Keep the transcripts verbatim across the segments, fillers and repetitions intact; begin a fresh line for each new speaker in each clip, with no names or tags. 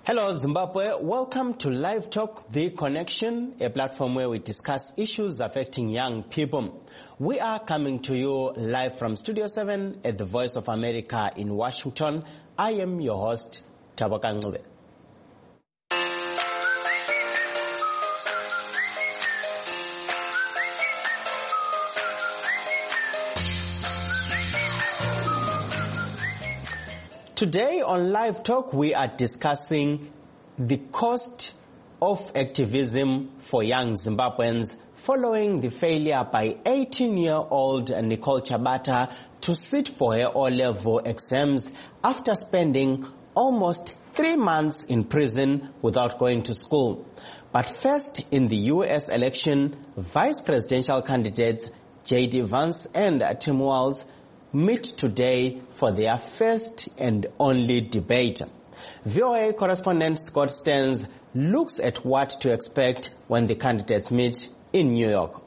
Hello Zimbabwe, welcome to Live Talk, The Connection, a platform where we discuss issues affecting young people. We are coming to you live from Studio seven at the Voice of America in Washington. I am your host, Tabaka Ngube. Today on Live Talk, we are discussing the cost of activism for young Zimbabweans following the failure by eighteen-year-old Nicole Chabata to sit for her O-level exams after spending almost three months in prison without going to school. But first, in the U S election, vice presidential candidates J D Vance and Tim Walz meet today for their first and only debate. V O A correspondent Scott Stearns looks at what to expect when the candidates meet in New York.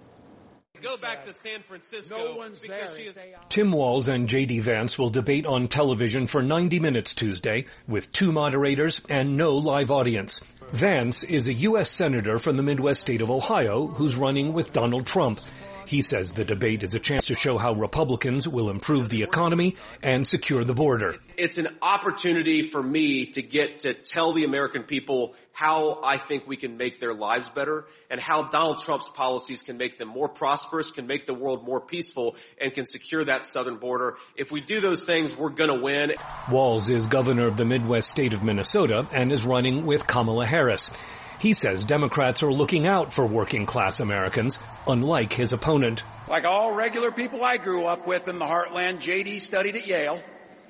Go back to San Francisco. No one's because there. She is...
Tim Walz and J D Vance will debate on television for ninety minutes Tuesday with two moderators and no live audience. Vance is a U S senator from the Midwest state of Ohio who's running with Donald Trump. He says the debate is a chance to show how Republicans will improve the economy and secure the border.
It's an opportunity for me to get to tell the American people how I think we can make their lives better and how Donald Trump's policies can make them more prosperous, can make the world more peaceful, and can secure that southern border. If we do those things, we're going to win.
Walz is governor of the Midwest state of Minnesota and is running with Kamala Harris. He says Democrats are looking out for working-class Americans, unlike his opponent.
Like all regular people I grew up with in the heartland, J D studied at Yale,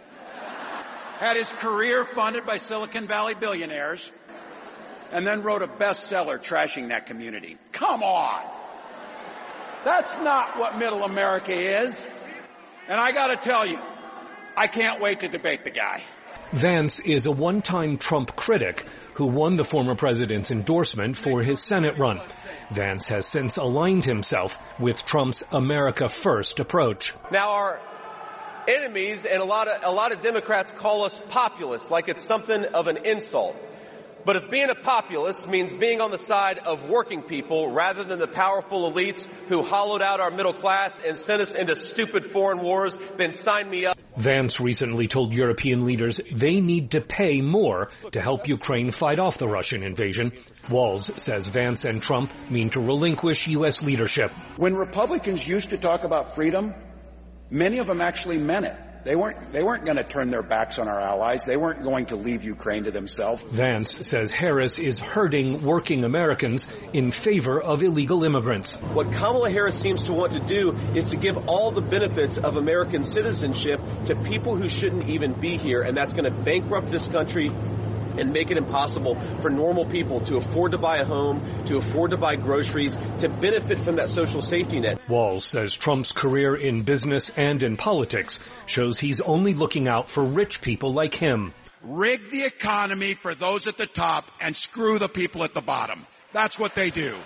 had his career funded by Silicon Valley billionaires, and then wrote a bestseller trashing that community. Come on! That's not what middle America is. And I gotta tell you, I can't wait to debate the guy.
Vance is a one-time Trump critic who won the former president's endorsement for his Senate run. Vance has since aligned himself with Trump's America First approach.
Now our enemies and a lot of, a lot of Democrats call us populists, like it's something of an insult. But if being a populist means being on the side of working people rather than the powerful elites who hollowed out our middle class and sent us into stupid foreign wars, then sign me up.
Vance recently told European leaders they need to pay more to help Ukraine fight off the Russian invasion. Walz says Vance and Trump mean to relinquish U S leadership.
When Republicans used to talk about freedom, many of them actually meant it. They weren't, they weren't going to turn their backs on our allies. They weren't going to leave Ukraine to themselves.
Vance says Harris is hurting working Americans in favor of illegal immigrants.
What Kamala Harris seems to want to do is to give all the benefits of American citizenship to people who shouldn't even be here, and that's going to bankrupt this country and make it impossible for normal people to afford to buy a home, to afford to buy groceries, to benefit from that social safety net.
Walz says Trump's career in business and in politics shows he's only looking out for rich people like him.
Rig the economy for those at the top and screw the people at the bottom. That's what they do.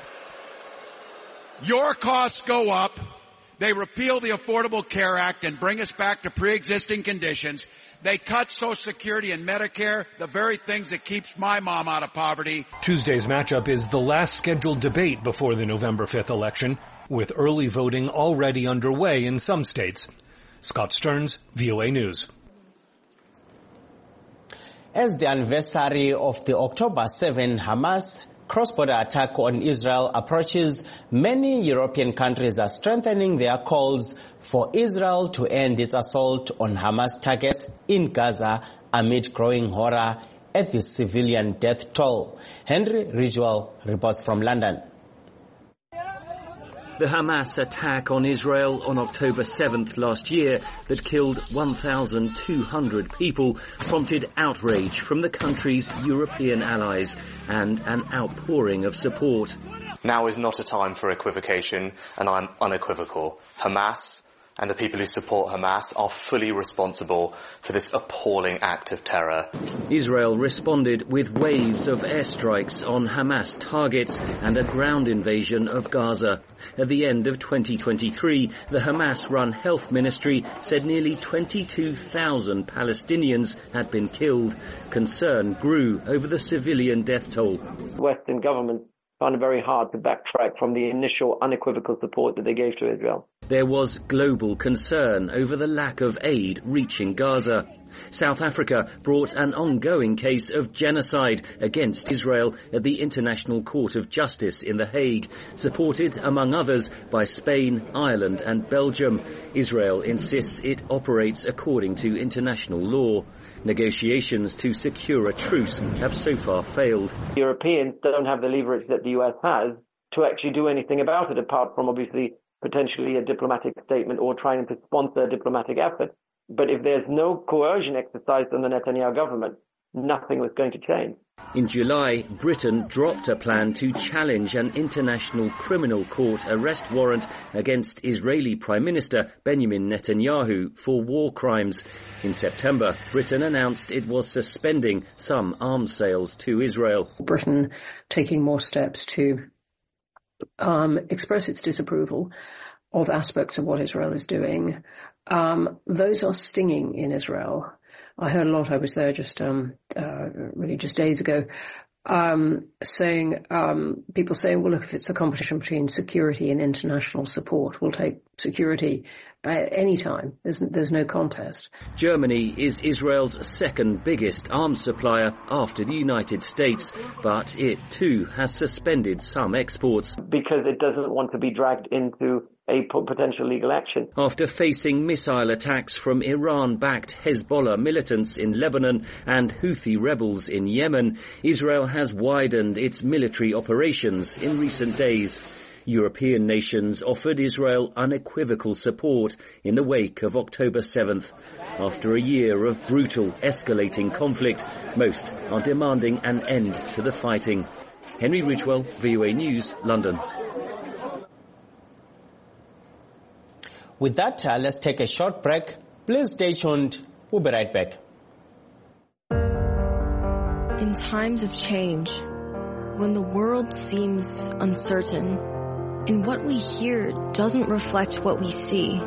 Your costs go up. They repeal the Affordable Care Act and bring us back to pre-existing conditions. They cut Social Security and Medicare, the very things that keeps my mom out of poverty.
Tuesday's matchup is the last scheduled debate before the November fifth election, with early voting already underway in some states. Scott Stearns, V O A News.
As the anniversary of the October seventh Hamas cross-border attack on Israel approaches, many European countries are strengthening their calls for Israel to end its assault on Hamas targets in Gaza amid growing horror at the civilian death toll. Henry Ridgewell reports from London.
The Hamas attack on Israel on October seventh last year that killed one thousand two hundred people prompted outrage from the country's European allies and an outpouring of support.
Now is not a time for equivocation, and I'm unequivocal. Hamas and the people who support Hamas are fully responsible for this appalling act of terror.
Israel responded with waves of airstrikes on Hamas targets and a ground invasion of Gaza. At the end of twenty twenty-three, the Hamas-run health ministry said nearly twenty-two thousand Palestinians had been killed. Concern grew over the civilian death toll.
Western governments found it very hard to backtrack from the initial unequivocal support that they gave to Israel.
There was global concern over the lack of aid reaching Gaza. South Africa brought an ongoing case of genocide against Israel at the International Court of Justice in The Hague, supported, among others, by Spain, Ireland and Belgium. Israel insists it operates according to international law. Negotiations to secure a truce have so far failed.
Europeans don't have the leverage that the U S has to actually do anything about it, apart from obviously potentially a diplomatic statement or trying to sponsor a diplomatic effort. But if there's no coercion exercised on the Netanyahu government, nothing was going to change.
In July, Britain dropped a plan to challenge an international criminal court arrest warrant against Israeli Prime Minister Benjamin Netanyahu for war crimes. In September, Britain announced it was suspending some arms sales to Israel.
Britain taking more steps to um, express its disapproval of aspects of what Israel is doing. Um, those are stinging in Israel. I heard a lot. I was there just um, uh, really just days ago, um, saying um, people saying, "Well, look, if it's a competition between security and international support, we'll take security at any time. There's there's no contest."
Germany is Israel's second biggest arms supplier after the United States, but it too has suspended some exports
because it doesn't want to be dragged into a potential legal action.
After facing missile attacks from Iran-backed Hezbollah militants in Lebanon and Houthi rebels in Yemen, Israel has widened its military operations in recent days. European nations offered Israel unequivocal support in the wake of October seventh. After a year of brutal, escalating conflict, most are demanding an end to the fighting. Henry Ridgewell, V O A News, London.
With that, uh, let's take a short break. Please stay tuned. We'll be right back.
In times of change, when the world seems uncertain, and what we hear doesn't reflect what we see,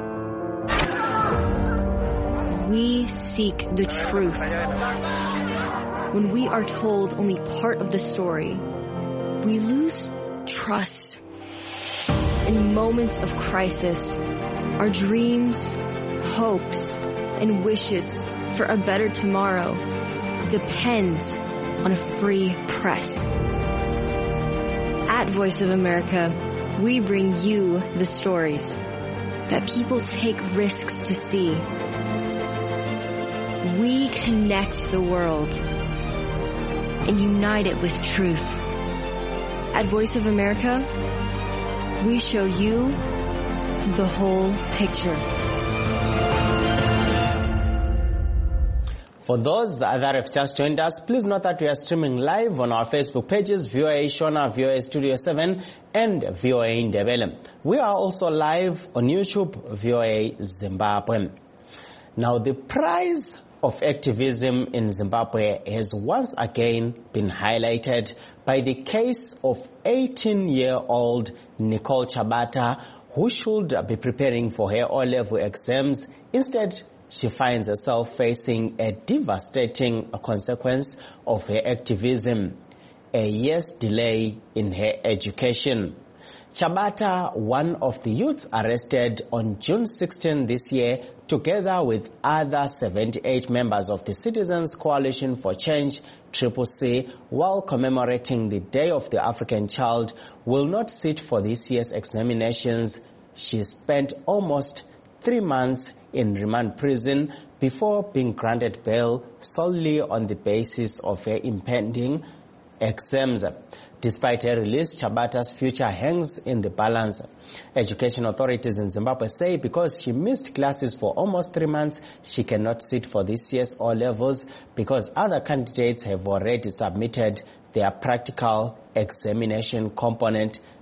we seek the truth. When we are told only part of the story, we lose trust. In moments of crisis, our dreams, hopes, and wishes for a better tomorrow depend on a free press. At Voice of America, we bring you the stories that people take risks to see. We connect the world and unite it with truth. At Voice of America, we show you the whole picture.
For those that have just joined us, please note that we are streaming live on our Facebook pages, V O A Shona, V O A Studio seven, and V O A Ndebele. We are also live on YouTube, V O A Zimbabwe. Now, the price of activism in Zimbabwe has once again been highlighted by the case of eighteen-year-old Nicole Chabata, who should be preparing for her O-level exams. Instead, she finds herself facing a devastating consequence of her activism, a year's delay in her education. Chabata, one of the youths arrested on June sixteenth this year, together with other seventy-eight members of the Citizens Coalition for Change, C C C, while commemorating the Day of the African Child, will not sit for this year's examinations. She spent almost three months in remand prison before being granted bail solely on the basis of her impending exams. Despite her release, Chabata's future hangs in the balance. Education authorities in Zimbabwe say because she missed classes for almost three months, she cannot sit for this year's O-levels because other candidates have already submitted their practical examination component.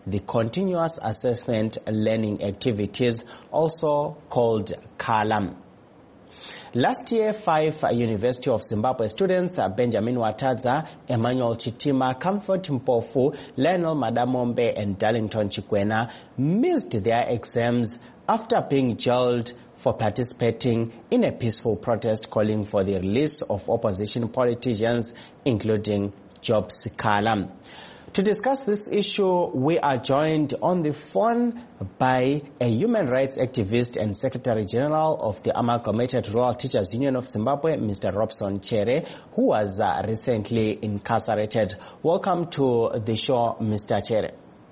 the Continuous Assessment Learning Activities, also called CALA. Last year, five University of Zimbabwe students, Benjamin Watadza, Emmanuel Chitima, Comfort Mpofu, Lionel Madamombe, and Darlington Chikwena, missed their exams after being jailed for participating in a peaceful protest calling for the release of opposition politicians, including Job Sikala. To discuss this issue, we are joined on the phone by a human rights activist and Secretary General of the Amalgamated Rural Teachers Union of Zimbabwe, Mister Robson Chere, who was uh, recently incarcerated. Welcome to the show, Mister Chere.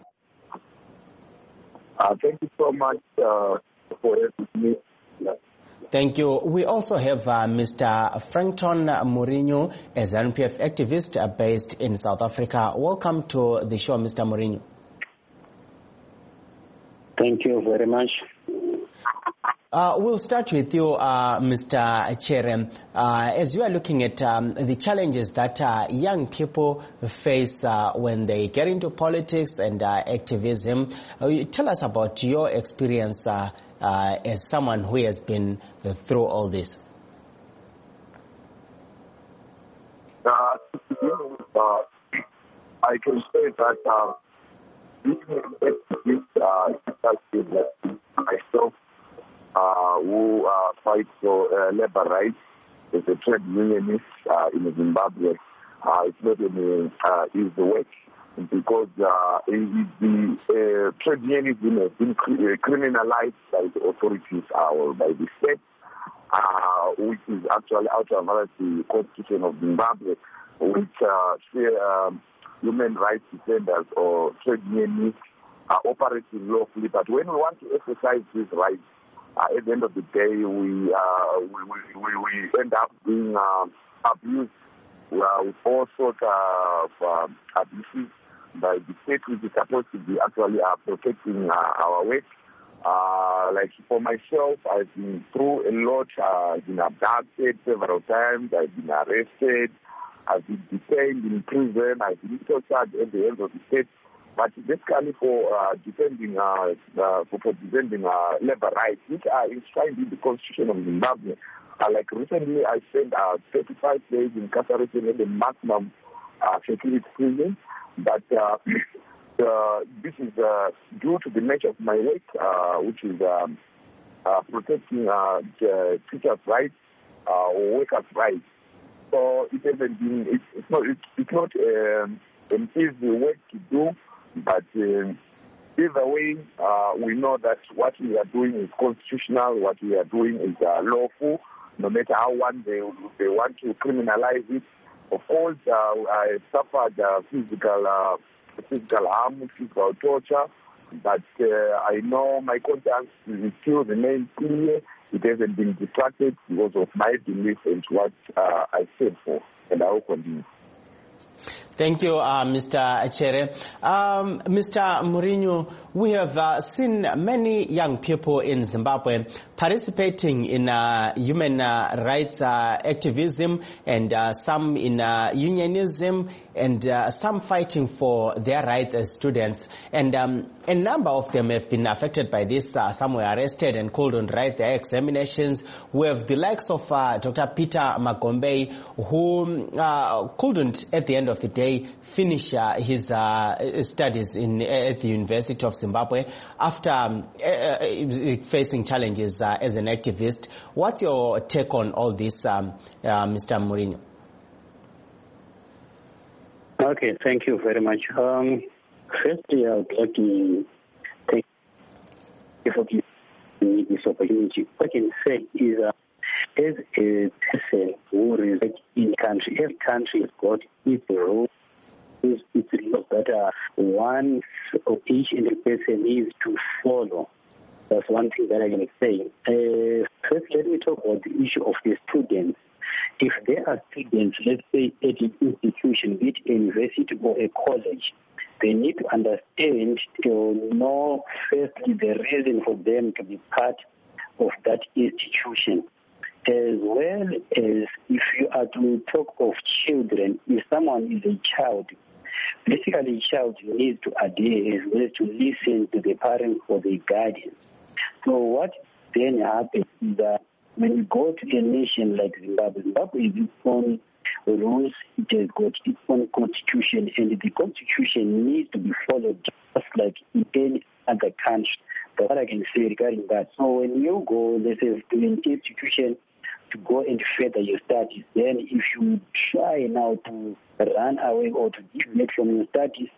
Uh, thank you so much uh, for having me.
Thank you. We also have uh, Mister Frankton Mourinho, a Z A N U P F activist uh, based in South Africa. Welcome to the show, Mister Mourinho.
Thank you very much.
Uh, we'll start with you, uh, Mister Chere. Uh, as you are looking at um, the challenges that uh, young people face uh, when they get into politics and uh, activism, uh, tell us about your experience uh, uh, as someone who has been uh, through all this.
Uh, uh, I can say that uh, being an activist uh, myself, Uh, who uh, fight for uh, labor rights as a trade unionist uh, in Zimbabwe. Uh, it's not an uh, easy work because uh, the uh, trade unionism has been criminalized by the authorities uh, or by the state, uh, which is actually out of the constitution of Zimbabwe, which uh, say, um, human rights defenders or trade unionists are operating lawfully. But when we want to exercise these rights, Uh, at the end of the day, we uh, we, we, we end up being uh, abused uh, with all sorts of uh, abuses by the state, which is supposed to be actually uh, protecting uh, our work. Uh, like for myself, I've been through a lot. Uh, I've been abducted several times. I've been arrested. I've been detained in prison. I've been tortured at the hands of the state. But basically for uh, defending uh, uh, for, for defending uh, labor rights, which are enshrined in the Constitution of Zimbabwe. Uh, like recently, I spent uh, thirty-five days incarcerated in the maximum uh, security prison. But uh, uh, this is uh, due to the nature of my work, uh, which is um, uh, protecting uh, the teachers' rights uh, or workers' rights. So it hasn't been. It's, it's not. It's, it's not um, an easy work to do. But uh, either way, uh, we know that what we are doing is constitutional, what we are doing is uh, lawful, no matter how one they, they want to criminalize it. Of course, uh, I suffered uh, physical, uh, physical harm, physical torture, but uh, I know my conscience still remains clear. It hasn't been distracted because of my belief and what uh, I stand for, and I will continue.
Thank you, uh, Mister Chere. Um, Mister Mourinho, we have uh, seen many young people in Zimbabwe participating in uh, human uh, rights uh, activism, and uh, some in uh, unionism, and uh, some fighting for their rights as students. And um, a number of them have been affected by this. Uh, some were arrested and couldn't write their examinations. We have the likes of uh, Doctor Peter Magombe, who uh, couldn't, at the end of the day, finish uh, his uh, studies in at the University of Zimbabwe after um, uh, facing challenges uh, as an activist. What's your take on all this, um, uh, Mister Mourinho?
Okay, thank you very much. Um, firstly, I would like to thank you for giving me this opportunity. What I can say is uh, as a person who resides in country, every country has got its rules, its laws that uh, one of each and every person needs to follow. That's one thing that I can say. Uh, first, let me talk about the issue of the students. If there are students, let's say, at an institution, be it a university or a college, they need to understand to know, firstly, the reason for them to be part of that institution. As well as if you are to talk of children, if someone is a child, basically, child needs to adhere as well as to listen to the parents or the guardians. So what then happens is that when you go to a nation like Zimbabwe, Zimbabwe is its own rules, it has got its own constitution, and the constitution needs to be followed just like in any other country. That's what I can say regarding that. So when you go, let's say, to an institution to go and further your studies, then if you try now to run away or to deviate from your studies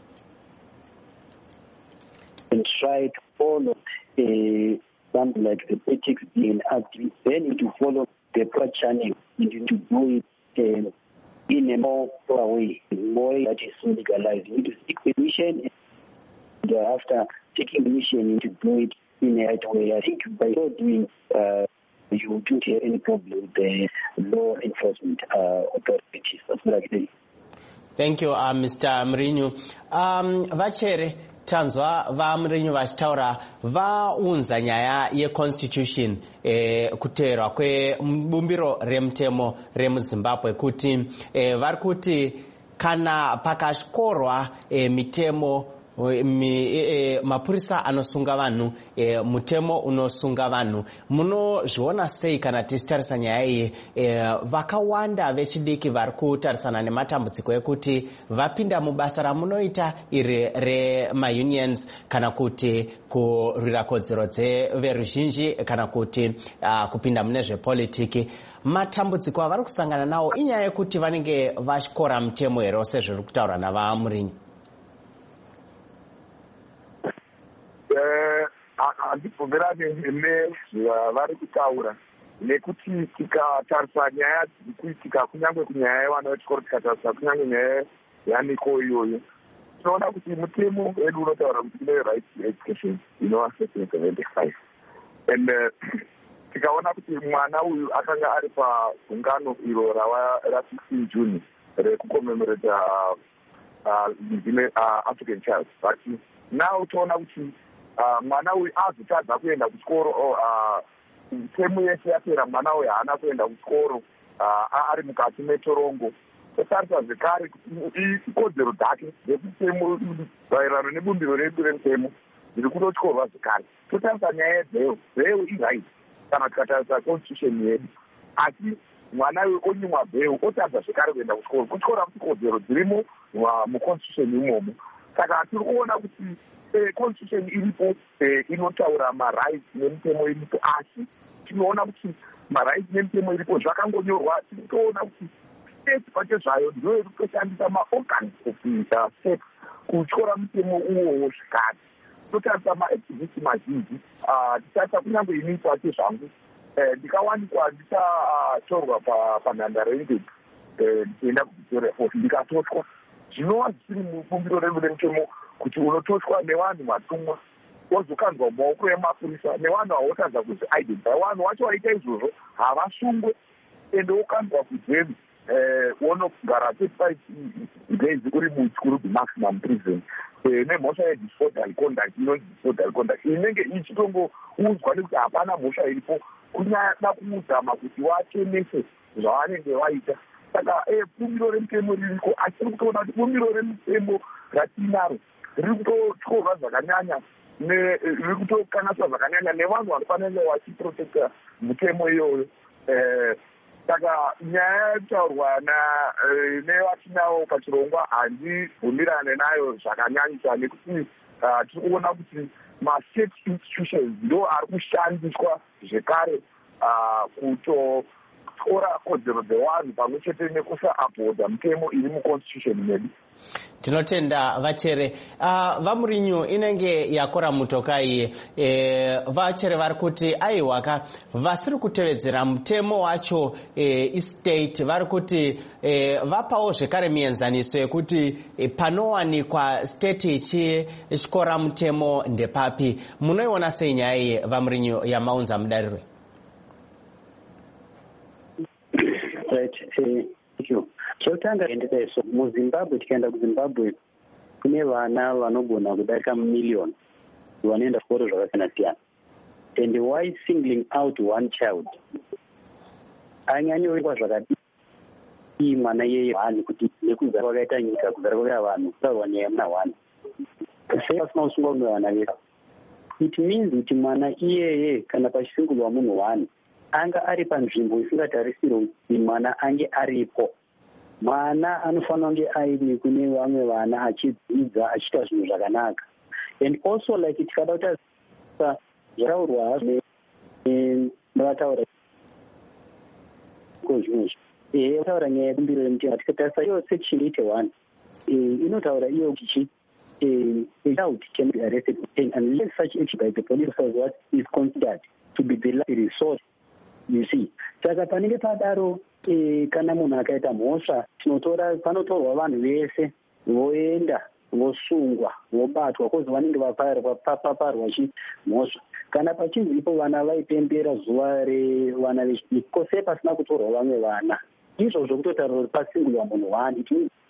and try to follow uh, something like the ethics being active, then you to follow the proper channel. You need to do it uh, in a more proper way, more that is so legalized. You need to seek permission, and after taking permission, you need to do it in a right way. I think by so doing, uh, you don't have any problem with the law enforcement uh, authorities. That's what I think.
Thank you, uh, Mister Mrinyu. Um, vachere tanzwa va Mrinyu vachitaura vaunza nyaya yeconstitution eh, kuteerwa kwebumbiro remutemo remuZimbabwe kuti eh, vari kuti kana pakaskorwa eh, mitemo Mi, e, e, mapurisa anosunga vanhu e, mutemo unosunga vanhu munozviona sei kana tichitarisa nyaya iyi e, vakawanda vechidiki vari kutarisana nematambudziko ekuti vapinda mubasa ramunoita iri remaunions kana kuti kurwira kodzero dzeveruzhinji kana kuti uh, kupinda mune zvepolitiki. Matambudziko avari kusangana nawo inyaya yekuti vanenge vashikora mutemo here sezviri kutaurwa navaMurinyi.
handibvumirane nezvavari kutaura nekuti tikatarisa nyaya dziri kuitika kunyange kunyaya yevana vechikoro tikatarisa kunyange nyaya yaniko iyoyo tinoona kuti mutemo wedu unotaura kuti kune right to education inova section seventy-five and tikaona kuti mwana uyu akanga ari pagungano iro rava ra-sixteen June rekucommemorata African child, but now toona kuti mwana uyu azotadza kuenda kuchikoro temu yese yapera mwana uyu haana kuenda kuchikoro ari mukati metorongo totarisa zvekare ikodzero dzake dzekutemo maererano nebumbiro redu remutemo zviri kutotyorwa zvekare totarisa nyaya yedzeo dzeo iright kana tikatarisa constitution yedu asi mwana uyu onyimwa bheu otadza zvekare kuenda kuchikoro kuchikora kuti kodzero dzirimo muconstitution imomo saka tiri kuona kuti Eh, constitution iripo eh, inotaura marights nemutemo iripo asi tinoona kuti marights nemutemo iripo zvakangonyorwa tinoona kuti state pache zvayo ndiyo iri kutoshandisa maorgans of the state kutyora mutemo uwowo zvikari totarisa maactivist mazhinji titarisa kunyange ini pache zvangu ndikawanikwa ndichatorwa panhandare yendege ndichienda kuvitora ndikatotywa zvinova zvisiri mubumbiro redu remutemo kuti unototywa nevanhu vatumwa wozokanzwa mumaoko emapurisa nevanhu avotadza kuti identify vanhu vacho vaita izvozvo havasungwe ende wokanzwa kujeni wonogara thirty-five days uri muchikuru maximum prison nemhosva yedisorderly conduct inonzi disorderly conduct inenge ichitongoudzwa nekuti hapana mhosva iripo kunyada kuuzama kuti wachenese zvavanenge vaita saka bumbiro remutemo ririko asi tiri kutoona kuti bumbiro remutemo ratinaro riri kutotyorwa zvakanyanya riri kutokanaswa zvakanyanya nevanhu vanofanira vachiprotecta mutemo iyoyo saka nyaya yataurwa nevatinawo pachirongwa handibvumirane nayo zvakanyanyisa nekuti tiri kuona kuti mastate institutions ndo ari kushandiswa zvekare kutotora kodzero dzevanhu pamwe chete nekusaupholda mutemo iri muconstitution medu.
Tinotenda vachere uh, vaMurinyu inenge yakora mutokai e, vachere vari kuti aiwaka vasiri kutevedzera mutemo wacho e, estate vari kuti e, vapawo zvekare mienzaniso yekuti e, panowanikwa state ichikora mutemo ndepapi. Munoiona sei nyaya iyi vaMurinyu yamaunza mudarirwe?
Right, uh, thank you. Chotanga endete so muZimbabwe tikaenda kuZimbabwe kune vana vanogona kudarika million vanoenda zvikoro zvakasiyana siyana and why singling out one child anyanyorekwa zvakadii iyi mwana yeye vanhu kuti nekuzara kwakaita nyika kuzara kwakaita vanhu kutaurwa nyaya muna hwani sei pasina kusungwa kuno vana vedu. It means kuti mwana iyeye kana pachisungirwa munhu hwani anga ari panzvimbo isingatarisirwi kuti mwana ange aripo. Mwana anofanira kunge aine kune vamwe vana achidzidza achiita zvinhu zvakanaka. And also like tikada kuti zvataurwa nevataura kozvimwe ehe taura nyaya yekumbiro yemutemo tikatarisa iyo section eighty-one inotaura iyo kuti a child can be arrested unless such action by the police officers what is considered to be the last resort. You see, saka panenge padaro kana munhu akaita mhosva tinotora panotorwa vanhu vese voenda vosungwa vobatwa kozi vanenge vaparwa paparwa chimhosva. Kana pachinzipo vana vaipembera zuva revana vechidiki kose pasina kutorwa vamwe vana izvozvo kutotaura kuti pasungirwa munhu wani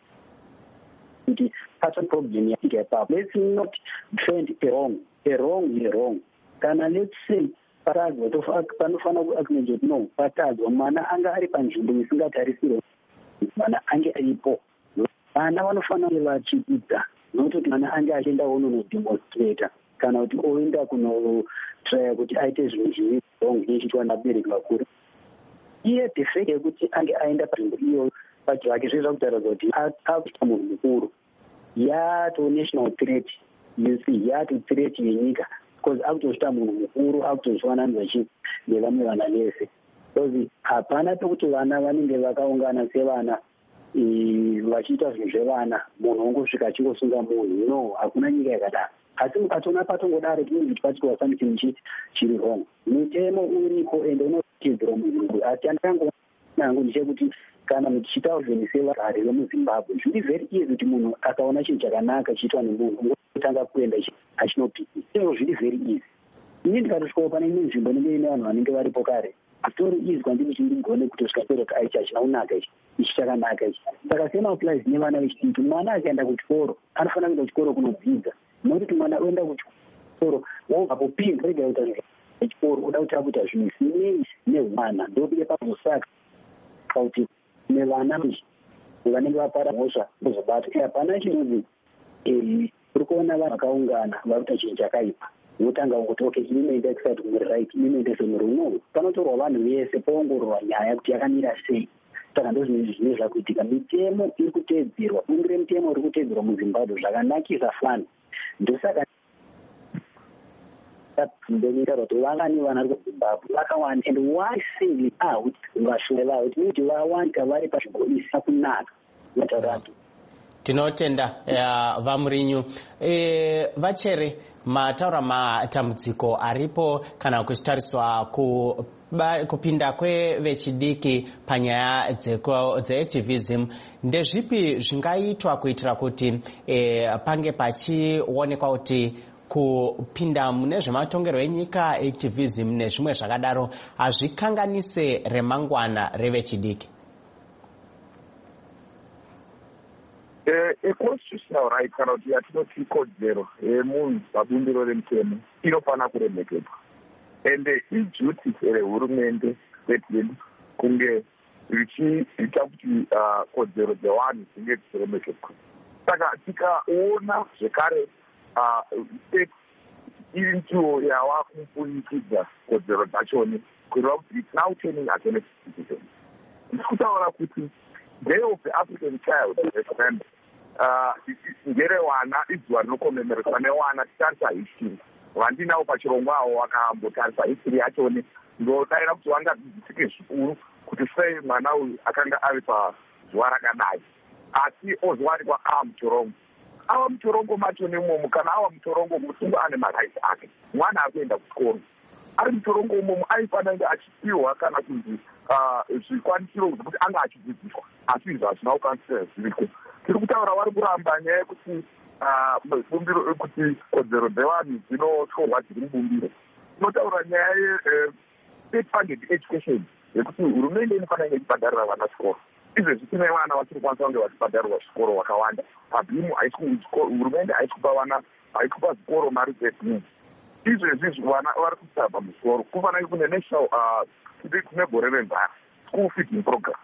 kuti pato problem yatika ipapo. Let's not defend a wrong. A wrong is a wrong. Kana let's say paradzwa panofanira kuacknowledge kuti no patadzwa mwana anga ari panzvimbo isingatarisirwi mwana ange aripo. Vana vanofanira kunge vachidzidza nototi mwana ange achienda unonodemonstrata kana kuti oenda kunotraya kuti aite zvinhu zviri wrong zvichiitwa nabereki vakuru. Iye the fact yekuti ange aenda panzvimbo iyo pacho vake zvezva kutaridza kuti akuita munhu mukuru yato national threat. You see, yato threat yenyika because akutozvita munhu mukuru akutozviwananidza nevamwe vana vese. Because hapana pekuti vana vanenge vakaungana sevana vachiita zvinhu zvevana munhu ongosvika achingosunga munhu. No, hakuna nyika yakadaro. Asi mukatona patongodaro tinonzi tipatikwa something chiri wrong. Mutemo uripo ende unotedzera munhu. Asi andango nangu ndechekuti kana muchiita zvinhu sevagari vemuzimbabwe zviri very easy kuti munhu akaona chinhu chakanaka chiitwa nemunhu ungotanga kuenda achinopiki. Izvo zviri very easy. Ini ndikatosvikawo pane imwe nzvimbo inenge ine vanhu vanenge varipo kare atori easy kwandiri kuti ndigone kutosvika pero kuti aichi hachina kunaka ichi ichi chakanaka ichi. Saka same applies nevana vechidiki. Mwana akaenda kuchikoro anofanira kuenda kuchikoro kunodzidza. Nokuti mwana oenda kuchikoro wobvapo pinda rega kuita zvinhu zvechikoro oda kuti akuita zvinhu zvinei nehwana ndokude pazosaka kuti nevana vanenge vapara mhosva vozobata. Hapana chinonzi uri kuona vanhu vakaungana vari kuita chinhu chakaipa unotanga ungoti okay ini noenda kusati kumuri right ini noenda semuri uno. Panotorwa vanhu vese poongororwa nyaya kuti yakamira sei. Saka ndozvinhu zvine zvakuitika. Mitemo iri kuteedzerwa. Bungu remutemo iri kuteedzerwa muzimbabwe zvakanakisa fani. Ndosaka ndinotaura kuti vangani vana vari kuzimbabwe vakawanda and why single out vashore vavo kuti kuti vawanda vari panzvimbo isina kunaka natauratu.
Tinotenda uh, vamurinyu e, vachere mataura matambudziko aripo kana kuchitariswa ku Ba, kupinda kwevechidiki panyaya dzeactivism ndezvipi zvingaitwa kuitira kuti e, pange pachionekwa kuti kupinda mune zvematongerwo enyika activism nezvimwe zvakadaro hazvikanganise remangwana revechidiki?
A constitutional right kana kuti yatinoti kodzero yemunhu pabumbiro remutemo inofanira kuremekedzwa. Ende iduty rehurumende state kunge richiita kuti kodzero dzevanhu dzinge dzichiremekedzwa. Saka tikaona zvekare state iri ndiyo yava kupfunyikidza kodzero dzachoni kureva kuti it's now turning against citizens. Ndiri kutaura kuti Day of the African Child referendum ngerewana izuva rinokomemerwa newana titarisa history. Vandinawo pachirongwa avo vakambotarisa history yachoni ndodaira kuti vangadzidzike zvikuru kuti sei mwana uyu akanga ari pazuva rakadai asi ozowanikwa ava mutorongo. Ava mutorongo macho nemomo kana ava mutorongo musungwa ane maraiti ake. Mwana akuenda kuchikoro ari mutorongo umomo aifanira kunge achipiwa kana kunzi zvikwanisiro zvekuti anga achidzidziswa asi izvo hazvina kukanisira zviriko. Tiri kutaura vari kuramba nyaya yekuti bumbiro kuti kodzero dzevanhu dzinotorwa dziri mubumbiro. Tinotaura nyaya ye-state funded education yekuti hurumende inofanira kunge ichibhadharira vana chikoro. Izvezvi tine vana vatiri kwanisa kunge vachibhadharirwa zvikoro wakawanda. Pabhimu hurumende haisi kupa vana haisi kupa zvikoro mari dzebhimu. Izvezvi vana vari kutsava muzvikoro kufanira kune national kune gore renzara school feeding program.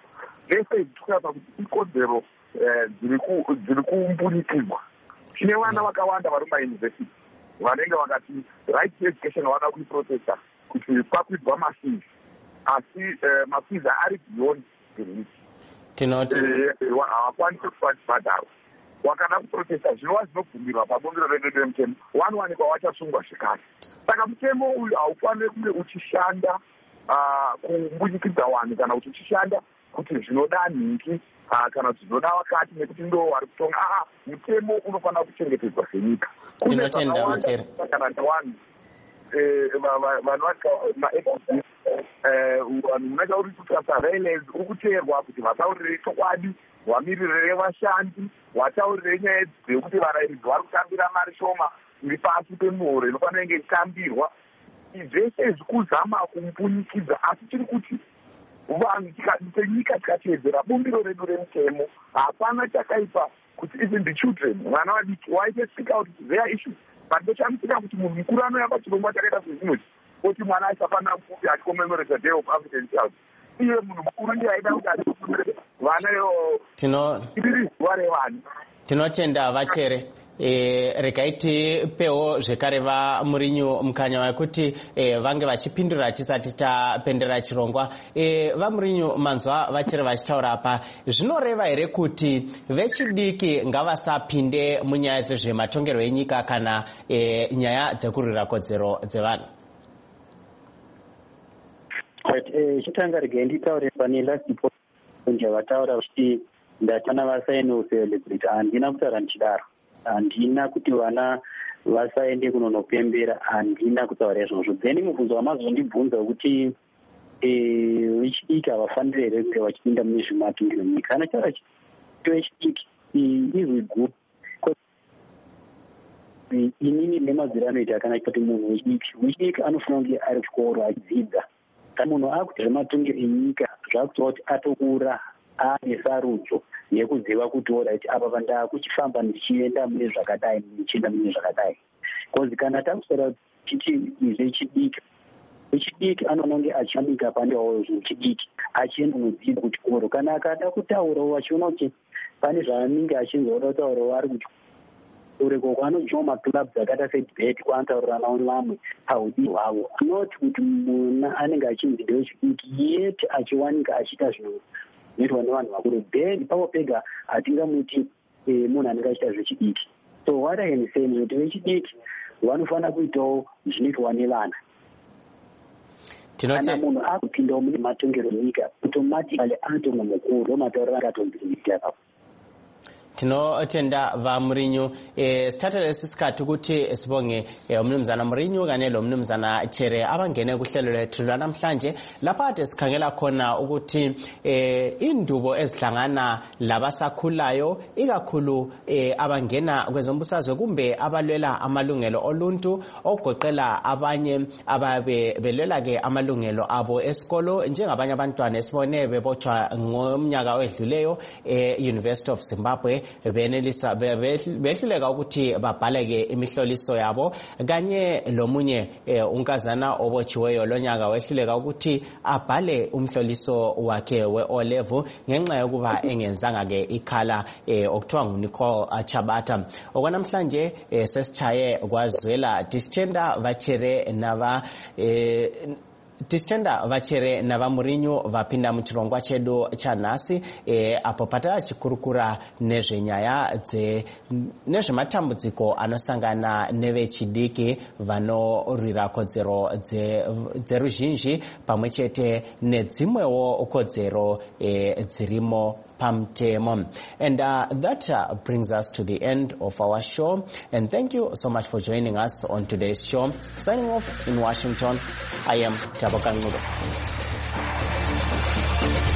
zvese izvi tikuratidza kuti ikodzero dziri kumbunikirwa. Tine vana vakawanda vari mumayunivhesiti vanenge vakati right to education vada kuiprotesta kuti kwakwidwa mafees, asi mafees ari beyond belief.
Tinoti
havakwanisi kubhadharwa. Wakada kuprotesta zvinova zvinobvumirwa pabumbiro redu remutemo, wanowanikwa wachasungwa zvikare. Saka mutemo uyu haufaniri kunge uchishanda kumbunyikidza vanhu kana kuti uchishanda kuti zvinoda nhingi kana kuti zvinoda vakati nekuti ndo vari kutonga. Aa, mutemo unofanira kuchengetedzwa senyika. Kune zvakawanda vanhu vanowanika maexi vanhu munoita uri kuita surveillance uri kuteerwa kuti vataurire chokwadi, vamirire vashandi, vataurire nyaya dzekuti varairidzi vari kutambira mari shoma iri pasi pemuhoro inofanira kunge itambirwa. Zvese izvi kuzama kumbunyikidza, asi tiri kuti vanhu senyika tikateedzera bumbiro redu remutemo hapana chakaipa kuti even the children, vana vadiki waite speak out their issues. But ndochamutika kuti munhu mukuru anoyamba chirongwa chakaita sezvinoti oti mwana aisafanira kuti achikommemorate day of African Child. Iye munhu mukuru ndiye aida kuti achikommemorate vana iri zuva revana.
Tinotenda Vachere. E, regai pewo zvekare vaMurinyu mukanya wekuti e, vange vachipindura tisati tapendera chirongwa. E, vaMurinyu manzwa Vachere vachitaura apa, zvinoreva here kuti vechidiki ngavasapinde munyaya dzezvematongerwo enyika kana e, nyaya dzekurwira kodzero dzevanhu?
Chitanga regai nditaure pane last point vataura kuti ndatana vasaini celebrate, handina kutaura ndichidaro. Handina kuti vana vasaende kunonopembera, handina kutaura izvozvo. Then mubvunzo wamazondibvunza kuti vechidiki havafaniri here kunge vachipinda mune zvematongero nyika. Kana taura kuti vechidiki izwi guru inini nemaziro anoita kana kuti munhu wechidiki wechidiki anofanira kunge ari kuchikoro achidzidza. Kana munhu akuti zvematongero enyika zvakutova kuti atokura ane sarudzo yekuziva kuti orit apa pandaa kuchifamba ndichienda mune zvakadai ndichienda mune zvakadai. Because kana takusara tichi zvechidiki wechidiki anofanira kunge achiwanika pandawo zvechidiki achienda kunodzidza kuchikoro. Kana akada kutaurawo achiona kuti pane zvaanenge achinzoda kutaurawo ari kuchikoro ureko kwanojoina maclubs akaita sedebate kwanotaurira vamwe paudi hwavo, not kuti muna anenge achinzi ndewechidiki yeti achiwanika achiita zvinhu zvinoitwa nevanhu vakuru. Then papo pega hatingamuti munhu anenge achiita zvechidiki. So what I am saying kuti vechidiki vanofanira kuitawo zvinoitwa nevana. Kana munhu akupindawo mune matongero enyika automatically anotonga mukuru womatauriro akatonziriita apapo.
Tinotenda vaMurinyu. E, sitatele sisikati kuti sibonge e, umnumzana Murinyu kanye lo mnumzana Chere abangene kuhlelo lethu namhlanje lapha ade sikhangela khona ukuthi e, indubo ezihlangana labasakhulayo ikakhulu e, abangena kwezombusazwe kumbe abalwela amalungelo oluntu ogoqela abanye ababe belela ke amalungelo abo esikolo njengabanye abantwana esibone bebotshwa ngomnyaka wedluleyo e University of Zimbabwe benelisa behluleka ukuthi babhaleke imihloliso yabo kanye lomunye unkazana obotshiweyo lonyaka wehluleka ukuthi abhale umhloliso wakhe we-O level ngenxa yokuba engenzanga ke ikhala okuthiwa nguNicole Chabata. Okwanamhlanje sesichaye kwazwela Disitenda Vachere nava Disitenda Vachere navaMurinyu vapinda muchirongwa chedu chanhasi e, apo patara chikurukura nezvenyaya dze nezvematambudziko anosangana nevechidiki vanorwira kodzero dzeruzhinji pamwe chete nedzimwewo kodzero e, dzirimo pamtemo. And uh, that uh, brings us to the end of our show. And thank you so much for joining us on today's show. Signing off in Washington, I am Taboka Ngube.